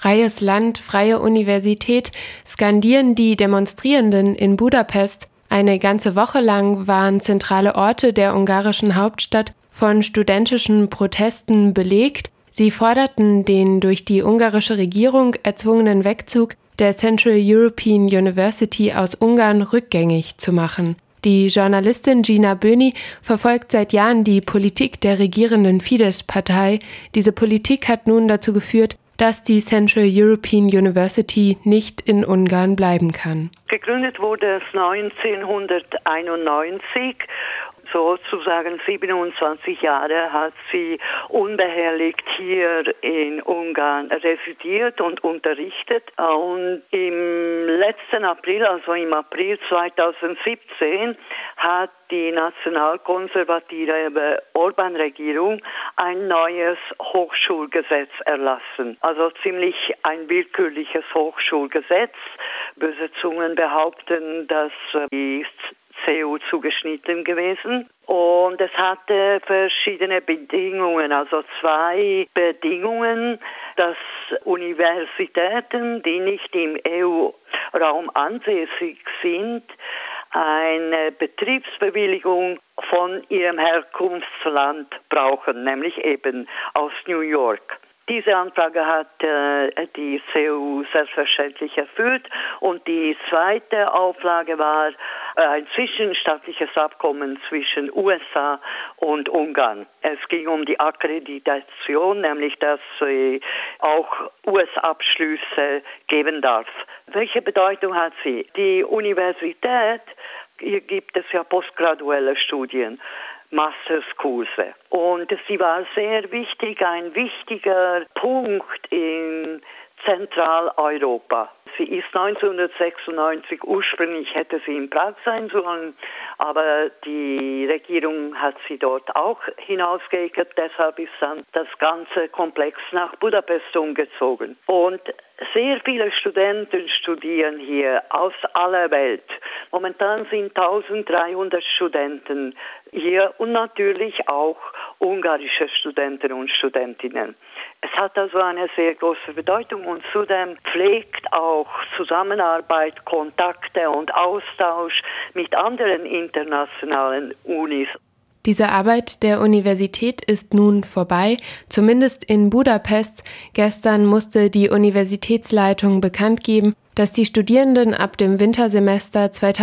Freies Land, freie Universität skandieren die Demonstrierenden in Budapest. Eine ganze Woche lang waren zentrale Orte der ungarischen Hauptstadt von studentischen Protesten belegt. Sie forderten den durch die ungarische Regierung erzwungenen Wegzug der Central European University aus Ungarn rückgängig zu machen. Die Journalistin Gina Böni verfolgt seit Jahren die Politik der regierenden Fidesz-Partei. Diese Politik hat nun dazu geführt, dass die Central European University nicht in Ungarn bleiben kann. Gegründet wurde es 1991. Sozusagen 27 Jahre hat sie unbehelligt hier in Ungarn residiert und unterrichtet. Und im letzten April, also im April 2017, hat die nationalkonservative Orbán-Regierung ein neues Hochschulgesetz erlassen. Also ziemlich ein willkürliches Hochschulgesetz. Böse Zungen behaupten, dass die CDU zugeschnitten gewesen. Und es hatte verschiedene Bedingungen, also 2 Bedingungen, dass Universitäten, die nicht im EU-Raum ansässig sind, eine Betriebsbewilligung von ihrem Herkunftsland brauchen, nämlich eben aus New York. Diese Anfrage hat die CDU selbstverständlich erfüllt und die zweite Auflage war ein zwischenstaatliches Abkommen zwischen USA und Ungarn. Es ging um die Akkreditation, nämlich dass sie auch US-Abschlüsse geben darf. Welche Bedeutung hat sie? Die Universität, hier gibt es ja postgraduelle Studien, Masterskurse. Und sie war sehr wichtig, ein wichtiger Punkt in Zentraleuropa. Sie ist 1996, ursprünglich hätte sie in Prag sein sollen, aber die Regierung hat sie dort auch hinausgeekert, deshalb ist dann das ganze Komplex nach Budapest umgezogen. Und sehr viele Studenten studieren hier aus aller Welt. Momentan sind 1300 Studenten hier und natürlich auch ungarische Studenten und Studentinnen. Es hat also eine sehr große Bedeutung und zudem pflegt auch Zusammenarbeit, Kontakte und Austausch mit anderen internationalen Unis. Diese Arbeit der Universität ist nun vorbei, zumindest in Budapest. Gestern musste die Universitätsleitung bekannt geben, dass die Studierenden ab dem Wintersemester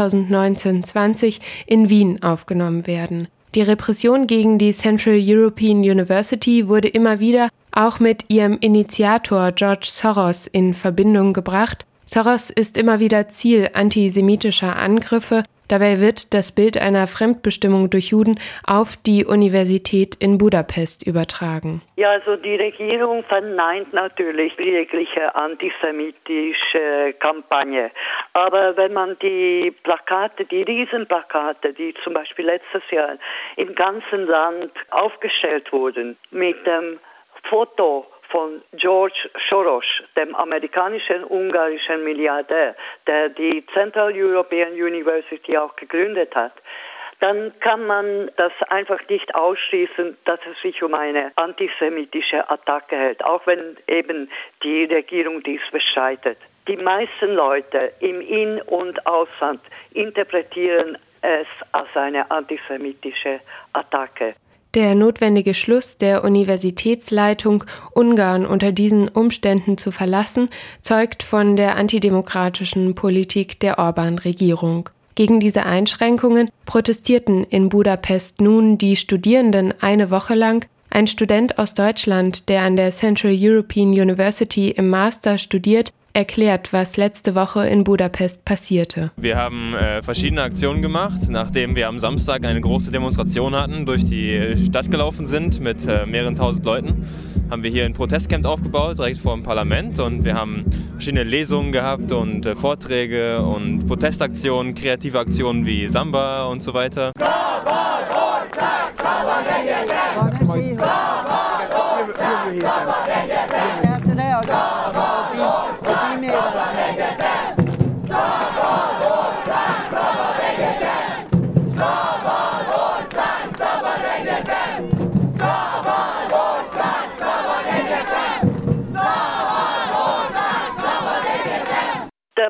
2019-20 in Wien aufgenommen werden. Die Repression gegen die Central European University wurde immer wieder auch mit ihrem Initiator George Soros in Verbindung gebracht. Soros ist immer wieder Ziel antisemitischer Angriffe. Dabei wird das Bild einer Fremdbestimmung durch Juden auf die Universität in Budapest übertragen. Ja, also die Regierung verneint natürlich jegliche antisemitische Kampagne. Aber wenn man die Plakate, die Riesenplakate, die zum Beispiel letztes Jahr im ganzen Land aufgestellt wurden, mit dem Foto von George Soros, dem amerikanischen ungarischen Milliardär, der die Central European University auch gegründet hat, dann kann man das einfach nicht ausschließen, dass es sich um eine antisemitische Attacke handelt, auch wenn eben die Regierung dies bestreitet. Die meisten Leute im In- und Ausland interpretieren es als eine antisemitische Attacke. Der notwendige Schluss der Universitätsleitung, Ungarn unter diesen Umständen zu verlassen, zeugt von der antidemokratischen Politik der Orbán-Regierung. Gegen diese Einschränkungen protestierten in Budapest nun die Studierenden eine Woche lang. Ein Student aus Deutschland, der an der Central European University im Master studiert, erklärt, was letzte Woche in Budapest passierte. Wir haben verschiedene Aktionen gemacht, nachdem wir am Samstag eine große Demonstration hatten, durch die Stadt gelaufen sind mit mehreren tausend Leuten. Haben wir hier ein Protestcamp aufgebaut, direkt vor dem Parlament, und wir haben verschiedene Lesungen gehabt und Vorträge und Protestaktionen, kreative Aktionen wie Samba und so weiter.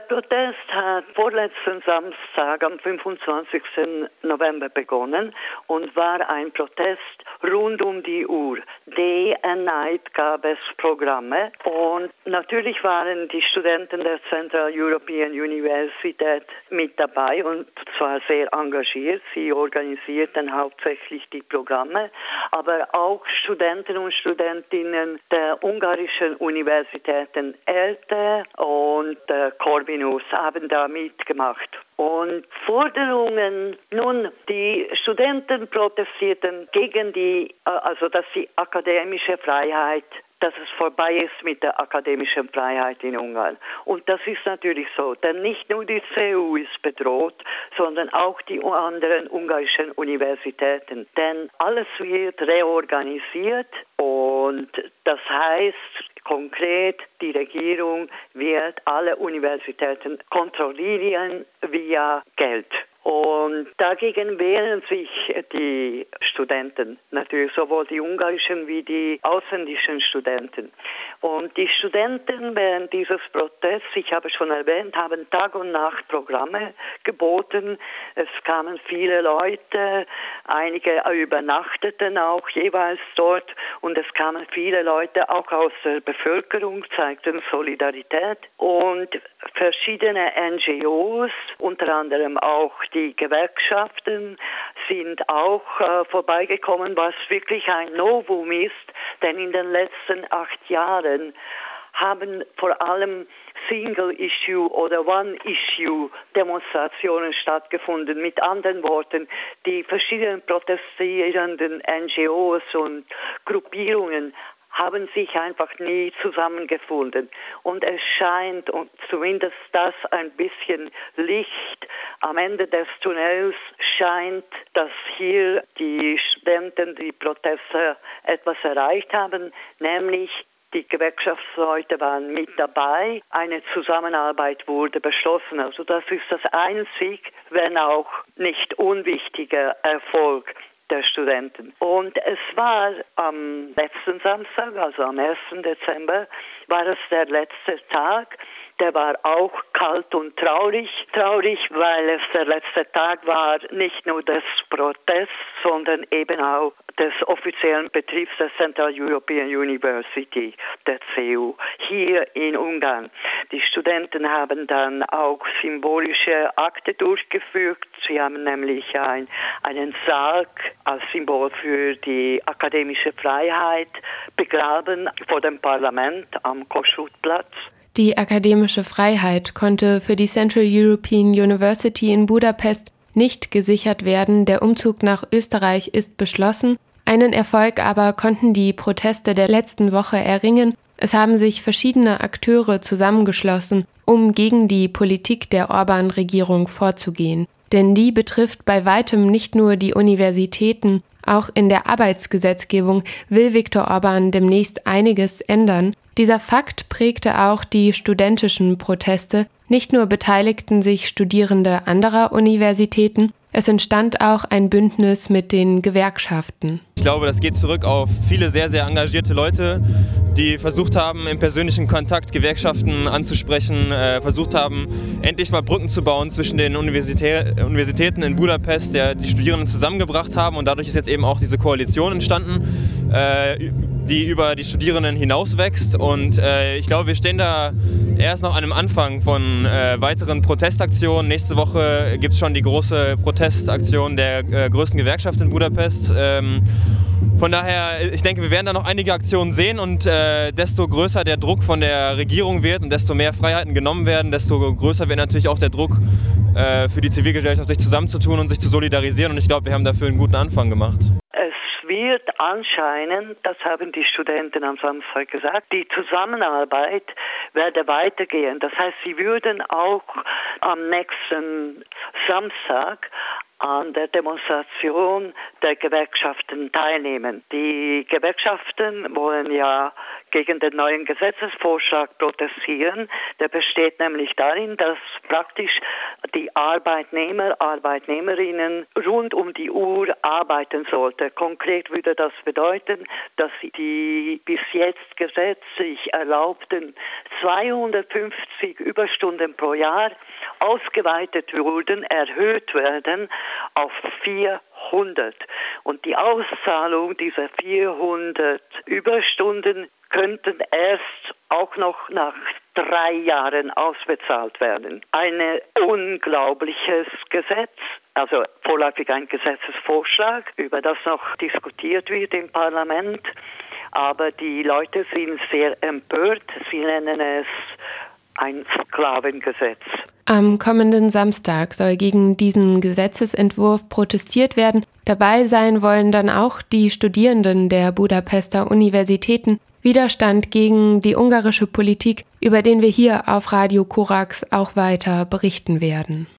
Protest hat vorletzten Samstag am 25. November begonnen und war ein Protest rund um die Uhr. Day and Night gab es Programme und natürlich waren die Studenten der Central European Universität mit dabei und zwar sehr engagiert. Sie organisierten hauptsächlich die Programme, aber auch Studenten und Studentinnen der ungarischen Universitäten ELTE und Corvinus haben da mitgemacht. Und Forderungen, nun, die Studenten protestierten gegen dass die akademische Freiheit, dass es vorbei ist mit der akademischen Freiheit in Ungarn. Und das ist natürlich so, denn nicht nur die CEU ist bedroht, sondern auch die anderen ungarischen Universitäten. Denn alles wird reorganisiert und das heißt, konkret, die Regierung wird alle Universitäten kontrollieren via Geld. Und dagegen wehren sich die Studenten, natürlich sowohl die ungarischen wie die ausländischen Studenten. Und die Studenten während dieses Protests, ich habe schon erwähnt, haben Tag und Nacht Programme geboten. Es kamen viele Leute, einige übernachteten auch jeweils dort und es kamen viele Leute auch aus der Bevölkerung, zeigten Solidarität und verschiedene NGOs, unter anderem auch die Gewerkschaften, sind auch vorbeigekommen, was wirklich ein Novum ist, denn in den letzten 8 Jahren haben vor allem Single-Issue- oder One-Issue-Demonstrationen stattgefunden. Mit anderen Worten, die verschiedenen protestierenden NGOs und Gruppierungen haben sich einfach nie zusammengefunden. Und es scheint, und zumindest das ein bisschen Licht am Ende des Tunnels scheint, dass hier die Studenten, die Proteste etwas erreicht haben, nämlich die Gewerkschaftsleute waren mit dabei, eine Zusammenarbeit wurde beschlossen. Also das ist das einzig, wenn auch nicht unwichtige Erfolg der Studenten. Und es war am letzten Samstag, also am 1. Dezember, war es der letzte Tag. Der war auch kalt und traurig. Traurig, weil es der letzte Tag war, nicht nur des Protests, sondern eben auch des offiziellen Betriebs der Central European University, der CEU, hier in Ungarn. Die Studenten haben dann auch symbolische Akte durchgeführt. Sie haben nämlich einen Sarg als Symbol für die akademische Freiheit begraben vor dem Parlament am Kossuth-Platz. Die akademische Freiheit konnte für die Central European University in Budapest nicht gesichert werden. Der Umzug nach Österreich ist beschlossen. Einen Erfolg aber konnten die Proteste der letzten Woche erringen. Es haben sich verschiedene Akteure zusammengeschlossen, um gegen die Politik der Orbán-Regierung vorzugehen. Denn die betrifft bei weitem nicht nur die Universitäten. Auch in der Arbeitsgesetzgebung will Viktor Orbán demnächst einiges ändern. Dieser Fakt prägte auch die studentischen Proteste. Nicht nur beteiligten sich Studierende anderer Universitäten, es entstand auch ein Bündnis mit den Gewerkschaften. Ich glaube, das geht zurück auf viele sehr, sehr engagierte Leute, die versucht haben, im persönlichen Kontakt Gewerkschaften anzusprechen, versucht haben, endlich mal Brücken zu bauen zwischen den Universitäten in Budapest, die Studierenden zusammengebracht haben. Und dadurch ist jetzt eben auch diese Koalition entstanden, die über die Studierenden hinauswächst. Und ich glaube, wir stehen da erst noch an einem Anfang von weiteren Protestaktionen. Nächste Woche gibt es schon die große Protestaktion der größten Gewerkschaft in Budapest. Von daher, ich denke, wir werden da noch einige Aktionen sehen und desto größer der Druck von der Regierung wird und desto mehr Freiheiten genommen werden, desto größer wird natürlich auch der Druck für die Zivilgesellschaft, sich zusammenzutun und sich zu solidarisieren. Und ich glaube, wir haben dafür einen guten Anfang gemacht. Es wird anscheinend, das haben die Studenten am Samstag gesagt, die Zusammenarbeit werde weitergehen. Das heißt, sie würden auch am nächsten Samstag an der Demonstration der Gewerkschaften teilnehmen. Die Gewerkschaften wollen ja gegen den neuen Gesetzesvorschlag protestieren. Der besteht nämlich darin, dass praktisch die Arbeitnehmerinnen rund um die Uhr arbeiten sollte. Konkret würde das bedeuten, dass die bis jetzt gesetzlich erlaubten 250 Überstunden pro Jahr ausgeweitet wurden, erhöht werden auf 400. Und die Auszahlung dieser 400 Überstunden könnten erst auch noch nach 3 Jahren ausbezahlt werden. Ein unglaubliches Gesetz, also vorläufig ein Gesetzesvorschlag, über das noch diskutiert wird im Parlament. Aber die Leute sind sehr empört. Sie nennen es ein Sklavengesetz. Am kommenden Samstag soll gegen diesen Gesetzesentwurf protestiert werden. Dabei sein wollen dann auch die Studierenden der Budapester Universitäten. Widerstand gegen die ungarische Politik, über den wir hier auf Radio Korax auch weiter berichten werden.